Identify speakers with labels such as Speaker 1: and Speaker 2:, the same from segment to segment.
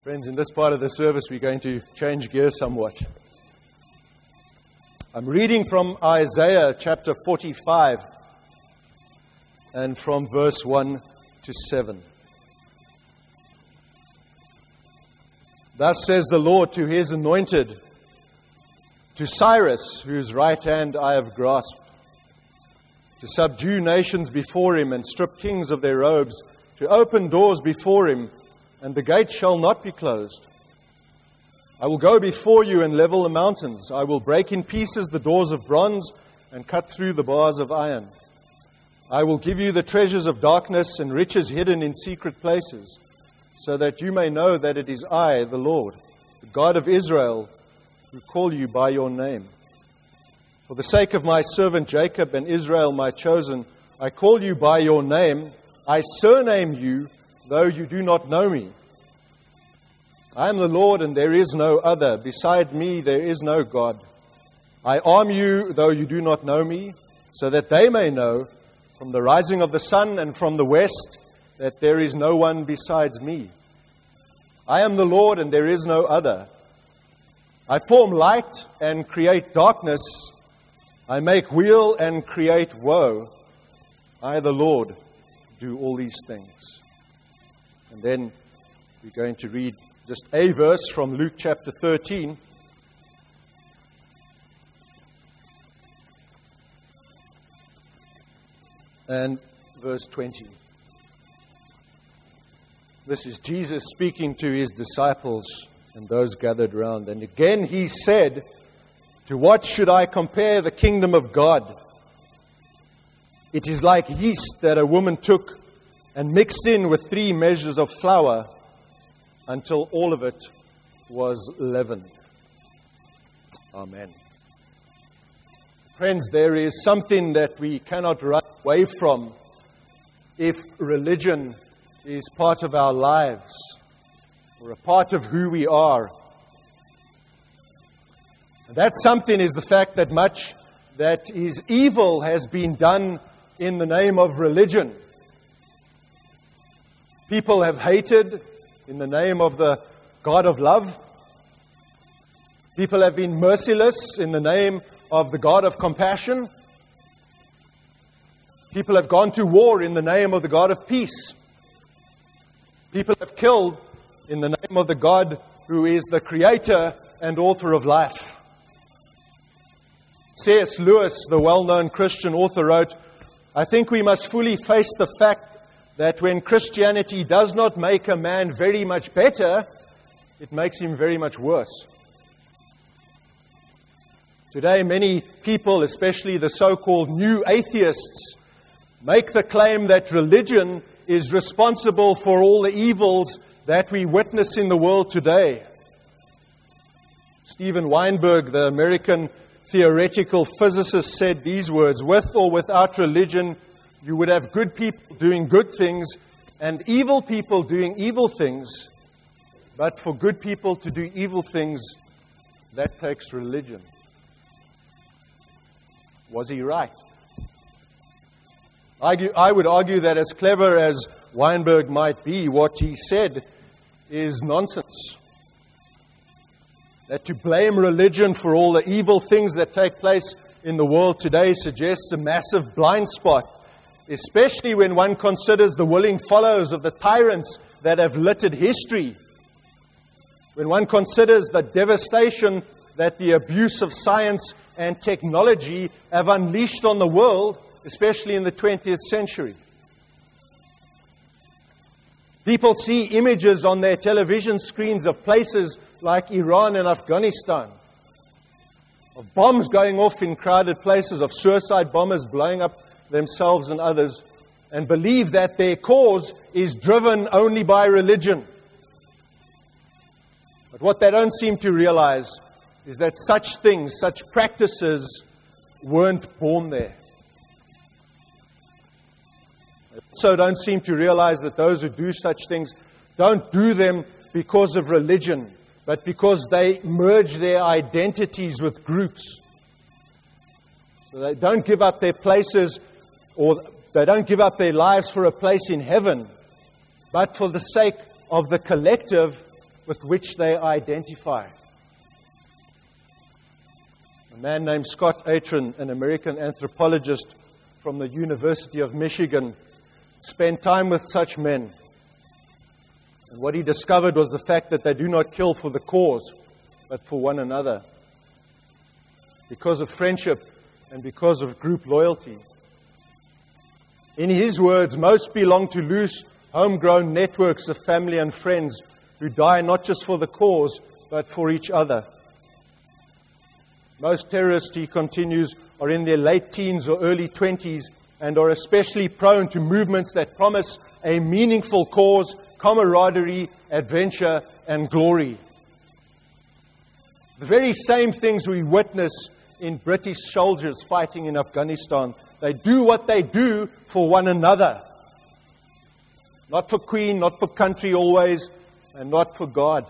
Speaker 1: Friends, in this part of the service, we're going to change gears somewhat. I'm reading from Isaiah chapter 45 and from verse 1 to 7. Thus says the Lord to his anointed, to Cyrus, whose right hand I have grasped, to subdue nations before him and strip kings of their robes, to open doors before him, and the gate shall not be closed. I will go before you and level the mountains. I will break in pieces the doors of bronze and cut through the bars of iron. I will give you the treasures of darkness and riches hidden in secret places, so that you may know that it is I, the Lord, the God of Israel, who call you by your name. For the sake of my servant Jacob and Israel, my chosen, I call you by your name. I surname you, though you do not know me. I am the Lord, and there is no other. Beside me there is no God. I arm you, though you do not know me, so that they may know from the rising of the sun and from the west that there is no one besides me. I am the Lord, and there is no other. I form light and create darkness. I make weal and create woe. I, the Lord, do all these things. And then we're going to read just a verse from Luke chapter 13. And verse 20. This is Jesus speaking to his disciples and those gathered round. And again he said, to what should I compare the kingdom of God? It is like yeast that a woman took and mixed in with 3 measures of flour until all of it was leavened. Amen. Friends, there is something that we cannot run away from if religion is part of our lives or a part of who we are. And that something is the fact that much that is evil has been done in the name of religion. People have hated in the name of the God of love. People have been merciless in the name of the God of compassion. People have gone to war in the name of the God of peace. People have killed in the name of the God who is the creator and author of life. C.S. Lewis, the well-known Christian author, wrote, I think we must fully face the fact that when Christianity does not make a man very much better, it makes him very much worse. Today, many people, especially the so-called new atheists, make the claim that religion is responsible for all the evils that we witness in the world today. Steven Weinberg, the American theoretical physicist, said these words, with or without religion, you would have good people doing good things and evil people doing evil things. But for good people to do evil things, that takes religion. Was he right? I would argue that as clever as Weinberg might be, what he said is nonsense. That to blame religion for all the evil things that take place in the world today suggests a massive blind spot, especially when one considers the willing followers of the tyrants that have littered history. When one considers the devastation that the abuse of science and technology have unleashed on the world, especially in the 20th century. People see images on their television screens of places like Iran and Afghanistan, of bombs going off in crowded places, of suicide bombers blowing up themselves and others, and believe that their cause is driven only by religion. But what they don't seem to realize is that such things, such practices, weren't born there. They also don't seem to realize that those who do such things don't do them because of religion, but because they merge their identities with groups. So they don't give up their places, or they don't give up their lives for a place in heaven, but for the sake of the collective with which they identify. A man named Scott Atran, an American anthropologist from the University of Michigan, spent time with such men. And what he discovered was the fact that they do not kill for the cause, but for one another, because of friendship and because of group loyalty. In his words, most belong to loose, homegrown networks of family and friends who die not just for the cause, but for each other. Most terrorists, he continues, are in their late teens or early 20s and are especially prone to movements that promise a meaningful cause, camaraderie, adventure, and glory. The very same things we witness in British soldiers fighting in Afghanistan. They do what they do for one another. Not for Queen, not for country always, and not for God.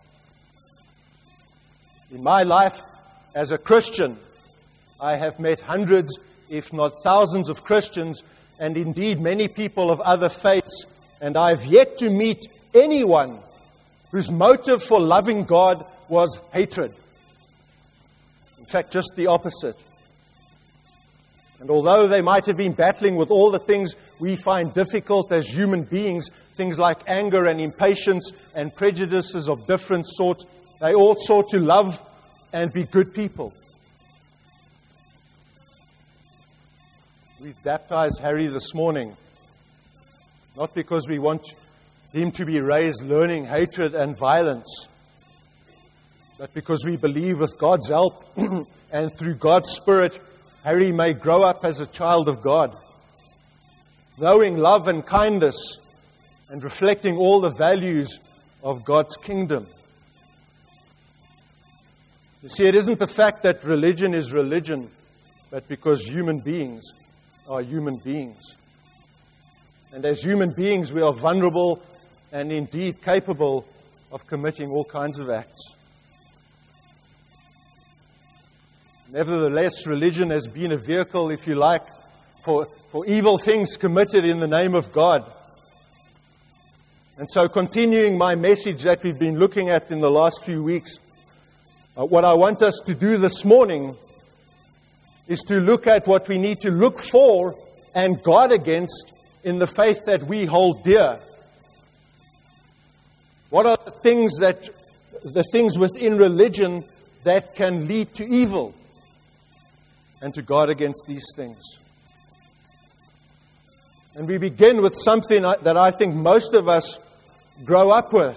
Speaker 1: In my life as a Christian, I have met hundreds, if not thousands of Christians, and indeed many people of other faiths, and I have yet to meet anyone whose motive for loving God was hatred. In fact, just the opposite. And although they might have been battling with all the things we find difficult as human beings, things like anger and impatience and prejudices of different sorts, they all sought to love and be good people. We've baptized Harry this morning, not because we want him to be raised learning hatred and violence, but because we believe with God's help and through God's Spirit, Harry may grow up as a child of God, knowing love and kindness and reflecting all the values of God's kingdom. You see, it isn't the fact that religion is religion, but because human beings are human beings. And as human beings, we are vulnerable and indeed capable of committing all kinds of acts. Nevertheless, religion has been a vehicle, if you like, for evil things committed in the name of God. And so, continuing my message that we've been looking at in the last few weeks, what I want us to do this morning is to look at what we need to look for and guard against in the faith that we hold dear. What are the things within religion that can lead to evil? And to guard against these things. And we begin with something that I think most of us grow up with,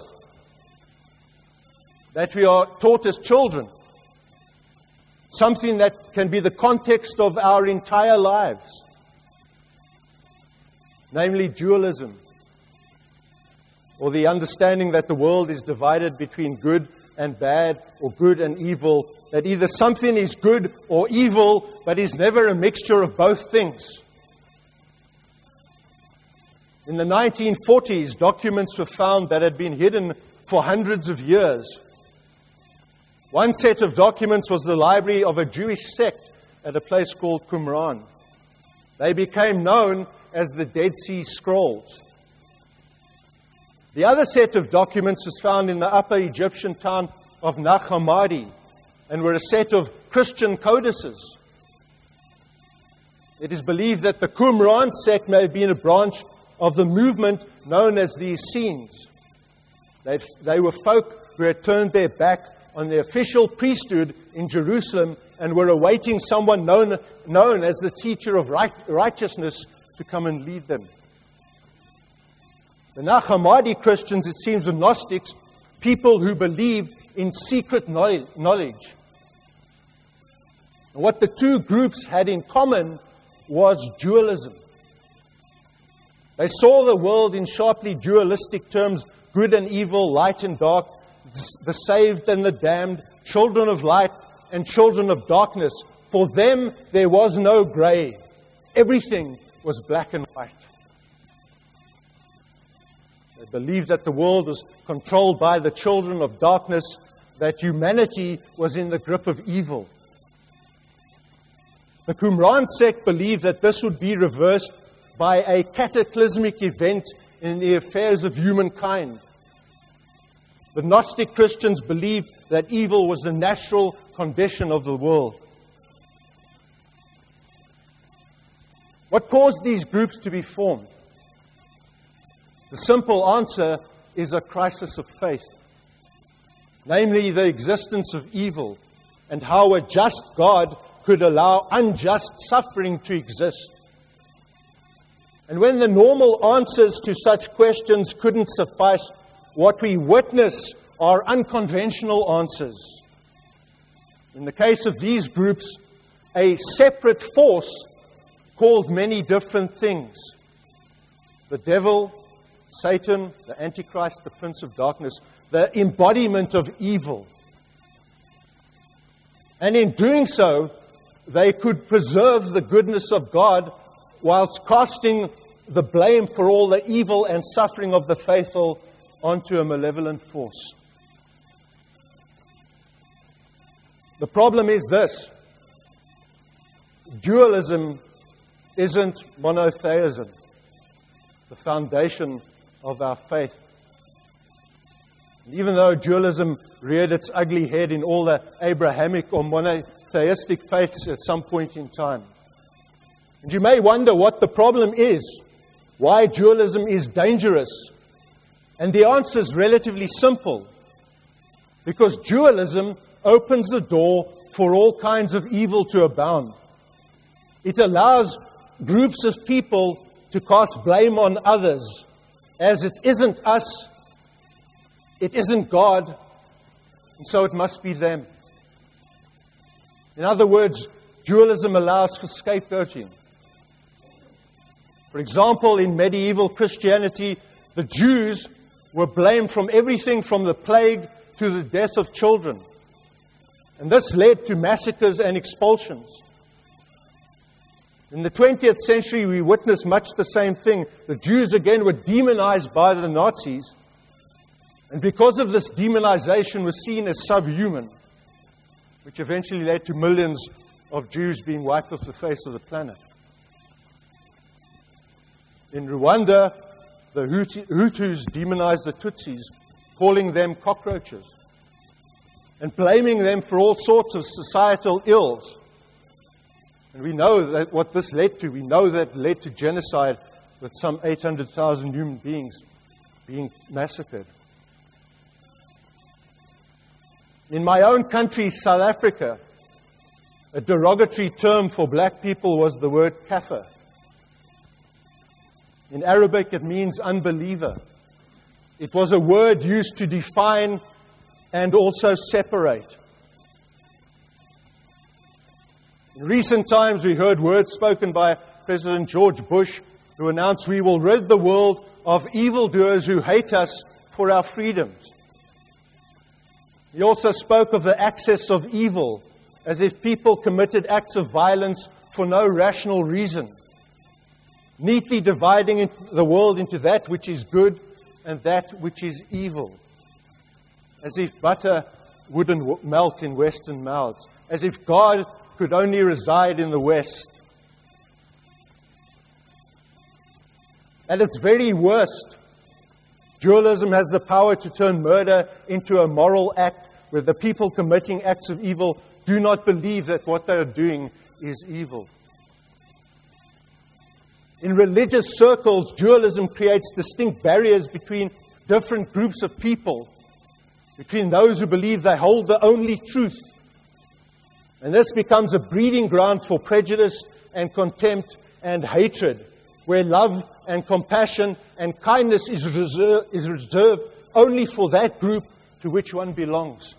Speaker 1: that we are taught as children. Something that can be the context of our entire lives. Namely dualism. Or the understanding that the world is divided between good and bad, or good and evil, that either something is good or evil, but is never a mixture of both things. In the 1940s, documents were found that had been hidden for hundreds of years. One set of documents was the library of a Jewish sect at a place called Qumran. They became known as the Dead Sea Scrolls. The other set of documents was found in the Upper Egyptian town of Nag Hammadi and were a set of Christian codices. It is believed that the Qumran sect may have been a branch of the movement known as the Essenes. They were folk who had turned their back on the official priesthood in Jerusalem and were awaiting someone known as the teacher of righteousness to come and lead them. The Nag Hammadi Christians, it seems, were Gnostics, people who believed in secret knowledge. And what the two groups had in common was dualism. They saw the world in sharply dualistic terms, good and evil, light and dark, the saved and the damned, children of light and children of darkness. For them, there was no gray. Everything was black and white. They believed that the world was controlled by the children of darkness, that humanity was in the grip of evil. The Qumran sect believed that this would be reversed by a cataclysmic event in the affairs of humankind. The Gnostic Christians believed that evil was the natural condition of the world. What caused these groups to be formed? The simple answer is a crisis of faith, namely the existence of evil and how a just God could allow unjust suffering to exist. And when the normal answers to such questions couldn't suffice, what we witness are unconventional answers. In the case of these groups, a separate force called many different things. The devil, Satan, the Antichrist, the Prince of Darkness, the embodiment of evil. And in doing so, they could preserve the goodness of God whilst casting the blame for all the evil and suffering of the faithful onto a malevolent force. The problem is this: dualism isn't monotheism, the foundation of our faith. And even though dualism reared its ugly head in all the Abrahamic or monotheistic faiths at some point in time. And you may wonder what the problem is, why dualism is dangerous. And the answer is relatively simple. Because dualism opens the door for all kinds of evil to abound. It allows groups of people to cast blame on others, as it isn't us, it isn't God, and so it must be them. In other words, dualism allows for scapegoating. For example, in medieval Christianity, the Jews were blamed from everything from the plague to the death of children. And this led to massacres and expulsions. In the 20th century, we witnessed much the same thing. The Jews again were demonized by the Nazis. And because of this demonization, were seen as subhuman, which eventually led to millions of Jews being wiped off the face of the planet. In Rwanda, the Hutus demonized the Tutsis, calling them cockroaches, and blaming them for all sorts of societal ills. And we know that what this led to. We know that it led to genocide, with some 800,000 human beings being massacred. In my own country, South Africa, a derogatory term for black people was the word kafir. In Arabic, it means unbeliever. It was a word used to define and also separate. In recent times, we heard words spoken by President George Bush, who announced, "We will rid the world of evildoers who hate us for our freedoms." He also spoke of the access of evil, as if people committed acts of violence for no rational reason, neatly dividing the world into that which is good and that which is evil, as if butter wouldn't melt in Western mouths, as if God could only reside in the West. At its very worst, dualism has the power to turn murder into a moral act where the people committing acts of evil do not believe that what they are doing is evil. In religious circles, dualism creates distinct barriers between different groups of people, between those who believe they hold the only truth. And this becomes a breeding ground for prejudice and contempt and hatred, where love and compassion and kindness is reserved only for that group to which one belongs.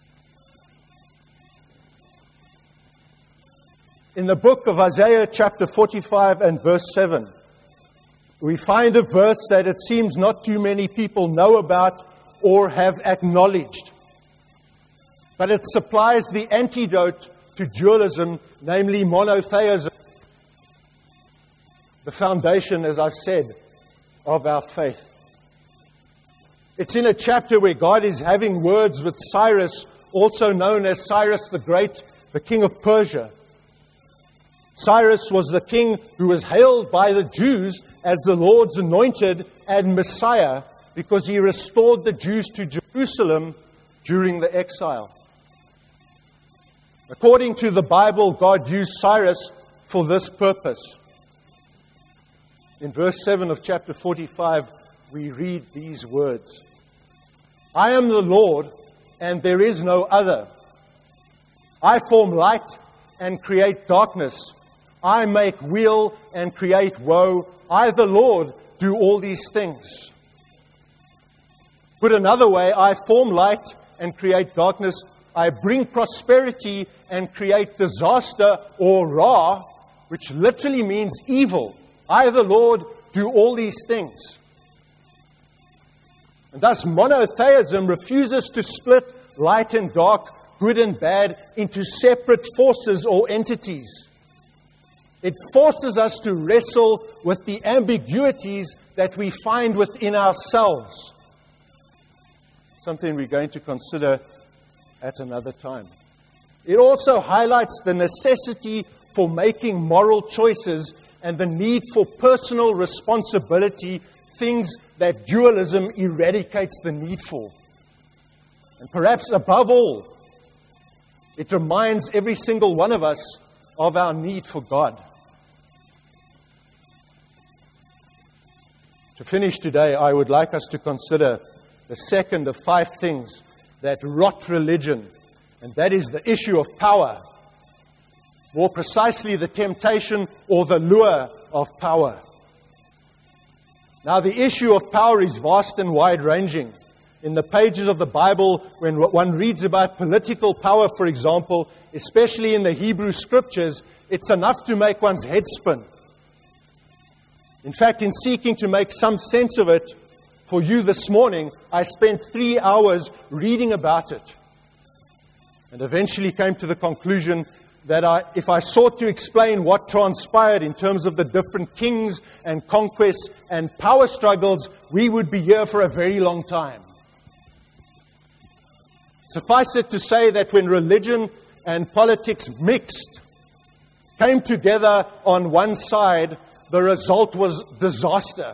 Speaker 1: In the book of Isaiah, chapter 45 and verse 7, we find a verse that it seems not too many people know about or have acknowledged. But it supplies the antidote to dualism, namely monotheism, the foundation, as I've said, of our faith. It's in a chapter where God is having words with Cyrus, also known as Cyrus the Great, the king of Persia. Cyrus was the king who was hailed by the Jews as the Lord's anointed and Messiah because he restored the Jews to Jerusalem. Jerusalem during the exile. According to the Bible, God used Cyrus for this purpose. In verse 7 of chapter 45, we read these words: I am the Lord, and there is no other. I form light and create darkness. I make weal and create woe. I, the Lord, do all these things. Put another way, I form light and create darkness. I bring prosperity and create disaster, or Ra, which literally means evil. I, the Lord, do all these things. And thus monotheism refuses to split light and dark, good and bad, into separate forces or entities. It forces us to wrestle with the ambiguities that we find within ourselves. Something we're going to consider at another time. It also highlights the necessity for making moral choices and the need for personal responsibility, things that dualism eradicates the need for. And perhaps above all, it reminds every single one of us of our need for God. To finish today, I would like us to consider the second of 5 things that rot religion, and that is the issue of power. More precisely, the temptation or the lure of power. Now, the issue of power is vast and wide-ranging. In the pages of the Bible, when one reads about political power, for example, especially in the Hebrew Scriptures, it's enough to make one's head spin. In fact, in seeking to make some sense of it for you this morning, I spent 3 hours reading about it, and eventually came to the conclusion that if I sought to explain what transpired in terms of the different kings and conquests and power struggles, we would be here for a very long time. Suffice it to say that when religion and politics mixed, came together on one side, the result was disaster.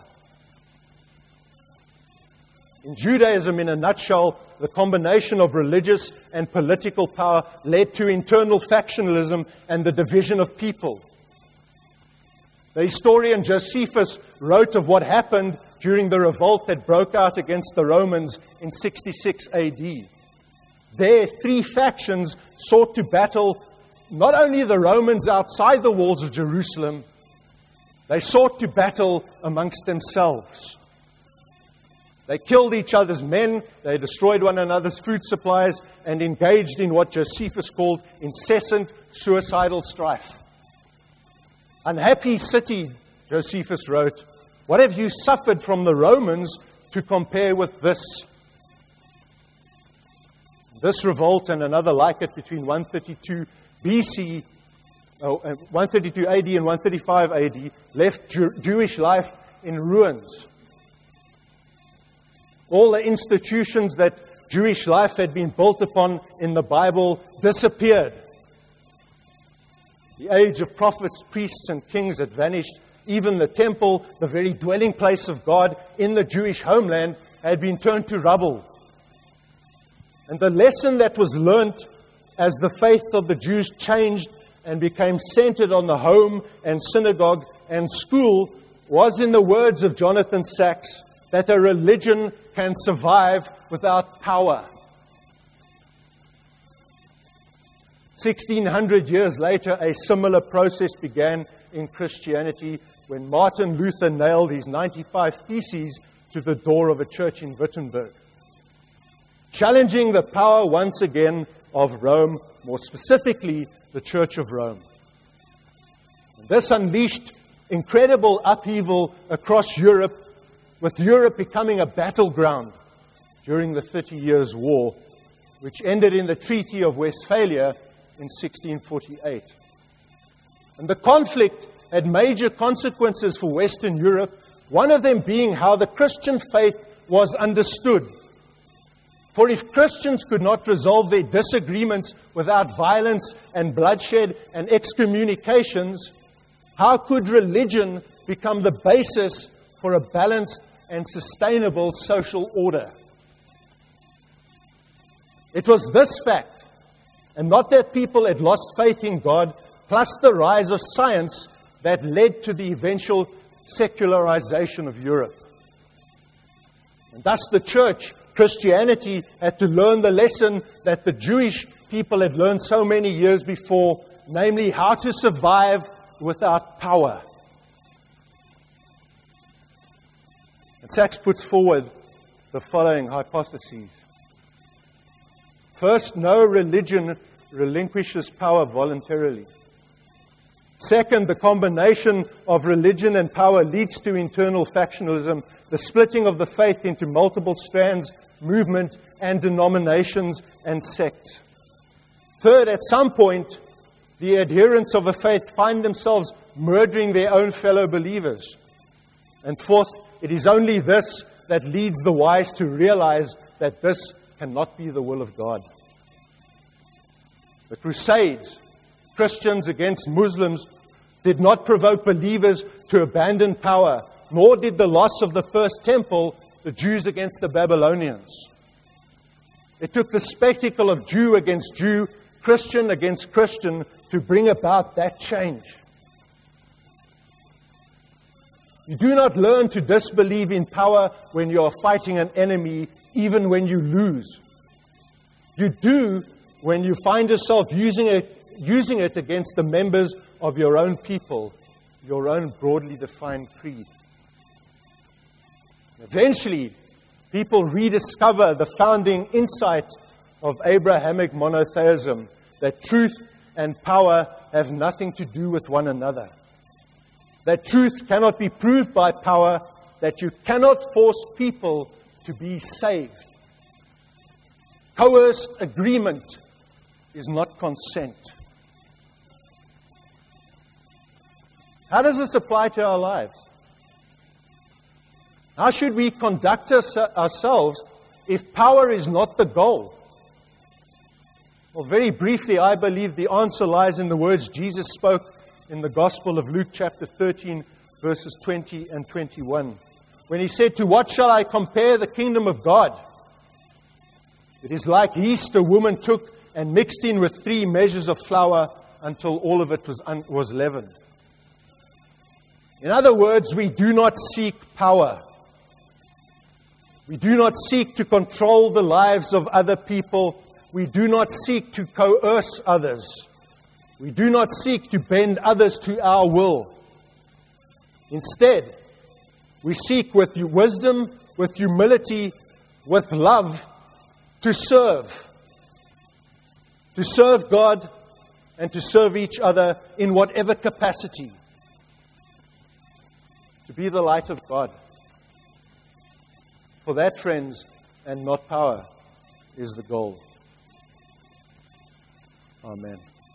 Speaker 1: In Judaism, in a nutshell, the combination of religious and political power led to internal factionalism and the division of people. The historian Josephus wrote of what happened during the revolt that broke out against the Romans in 66 AD. There, 3 factions sought to battle not only the Romans outside the walls of Jerusalem, they sought to battle amongst themselves. They killed each other's men, they destroyed one another's food supplies, and engaged in what Josephus called incessant suicidal strife. Unhappy city, Josephus wrote, what have you suffered from the Romans to compare with this? This revolt and another like it between 132 BC, 132 AD and 135 AD left Jewish life in ruins. All the institutions that Jewish life had been built upon in the Bible disappeared. The age of prophets, priests, and kings had vanished. Even the temple, the very dwelling place of God in the Jewish homeland, had been turned to rubble. And the lesson that was learnt as the faith of the Jews changed and became centered on the home and synagogue and school was, in the words of Jonathan Sacks, that a religion can survive without power. 1600 years later, a similar process began in Christianity when Martin Luther nailed his 95 Theses to the door of a church in Wittenberg, challenging the power once again of Rome, more specifically the Church of Rome. And this unleashed incredible upheaval across Europe, with Europe becoming a battleground during the 30 Years' War, which ended in the Treaty of Westphalia in 1648. And the conflict had major consequences for Western Europe, one of them being how the Christian faith was understood. For if Christians could not resolve their disagreements without violence and bloodshed and excommunications, how could religion become the basis for a balanced and sustainable social order? It was this fact, and not that people had lost faith in God, plus the rise of science that led to the eventual secularization of Europe. And thus the church, Christianity, had to learn the lesson that the Jewish people had learned so many years before, namely how to survive without power. And Sachs puts forward the following hypotheses. First, no religion relinquishes power voluntarily. Second, the combination of religion and power leads to internal factionalism, the splitting of the faith into multiple strands, movement and denominations and sects. Third, at some point, the adherents of a faith find themselves murdering their own fellow believers. And fourth, it is only this that leads the wise to realize that this cannot be the will of God. The Crusades, Christians against Muslims, did not provoke believers to abandon power, nor did the loss of the first temple, the Jews against the Babylonians. It took the spectacle of Jew against Jew, Christian against Christian, to bring about that change. You do not learn to disbelieve in power when you are fighting an enemy, even when you lose. You do when you find yourself using it against the members of your own people, your own broadly defined creed. Eventually, people rediscover the founding insight of Abrahamic monotheism, that truth and power have nothing to do with one another. That truth cannot be proved by power, that you cannot force people to be saved. Coerced agreement is not consent. How does this apply to our lives? How should we conduct ourselves if power is not the goal? Well, very briefly, I believe the answer lies in the words Jesus spoke in the Gospel of Luke chapter 13, verses 20 and 21. When he said, "To what shall I compare the kingdom of God? It is like yeast a woman took and mixed in with 3 measures of flour until all of it was leavened." In other words, we do not seek power. We do not seek to control the lives of other people. We do not seek to coerce others. We do not seek to bend others to our will. Instead, we seek with wisdom, with humility, with love, to serve. To serve God and to serve each other in whatever capacity. To be the light of God. For that, friends, and not power, is the goal. Amen.